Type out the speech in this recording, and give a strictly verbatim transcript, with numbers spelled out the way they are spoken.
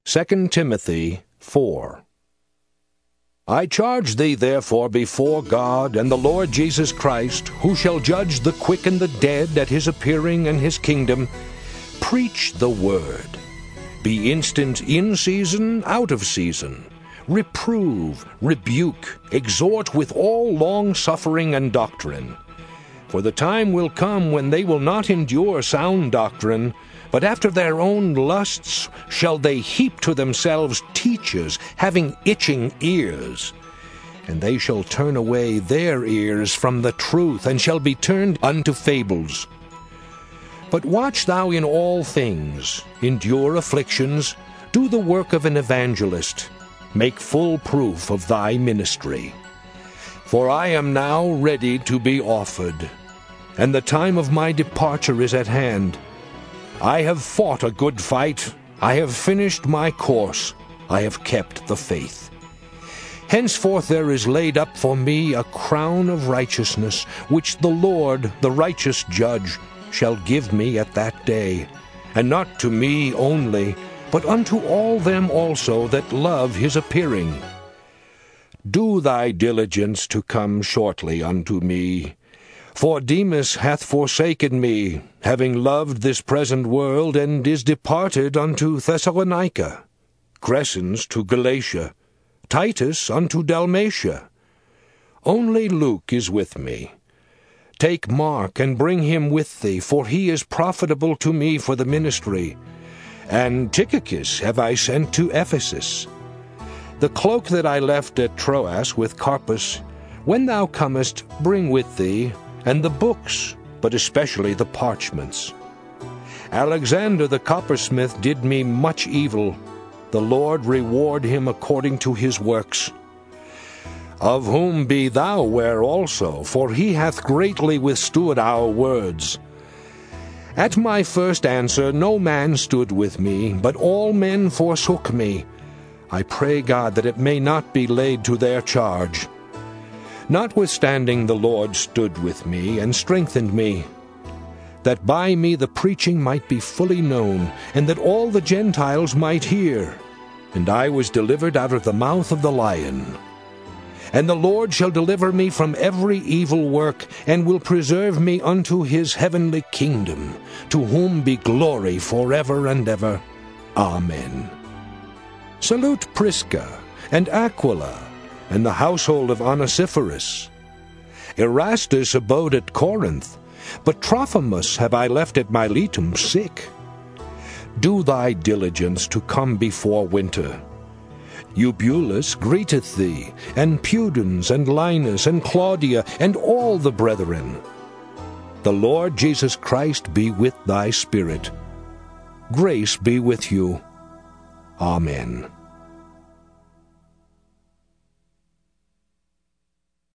Second Timothy four. I charge thee therefore before God and the Lord Jesus Christ, who shall judge the quick and the dead at his appearing and his kingdom, preach the word. Be instant in season, out of season. Reprove, rebuke, exhort with all long-suffering and doctrine. For the time will come when they will not endure sound doctrine, but after their own lusts shall they heap to themselves teachers, having itching ears. And they shall turn away their ears from the truth, and shall be turned unto fables. But watch thou in all things, endure afflictions, do the work of an evangelist, make full proof of thy ministry. For I am now ready to be offered, and the time of my departure is at hand. I have fought a good fight, I have finished my course, I have kept the faith. Henceforth there is laid up for me a crown of righteousness, which the Lord, the righteous judge, shall give me at that day, and not to me only, but unto all them also that love his appearing. Do thy diligence to come shortly unto me. For Demas hath forsaken me, having loved this present world, and is departed unto Thessalonica. Crescens to Galatia, Titus unto Dalmatia. Only Luke is with me. Take Mark, and bring him with thee, for he is profitable to me for the ministry. And Tychicus have I sent to Ephesus. The cloak that I left at Troas with Carpus, when thou comest, bring with thee, and the books, but especially the parchments. Alexander the coppersmith did me much evil. The Lord reward him according to his works. Of whom be thou ware also, for he hath greatly withstood our words. At my first answer no man stood with me, but all men forsook me. I pray God that it may not be laid to their charge. Notwithstanding the Lord stood with me, and strengthened me, that by me the preaching might be fully known, and that all the Gentiles might hear. And I was delivered out of the mouth of the lion. And the Lord shall deliver me from every evil work, and will preserve me unto his heavenly kingdom, to whom be glory forever and ever. Amen. Salute Prisca and Aquila, and the household of Onesiphorus. Erastus abode at Corinth, but Trophimus have I left at Miletum sick. Do thy diligence to come before winter. Eubulus greeteth thee, and Pudens, and Linus, and Claudia, and all the brethren. The Lord Jesus Christ be with thy spirit. Grace be with you. Amen.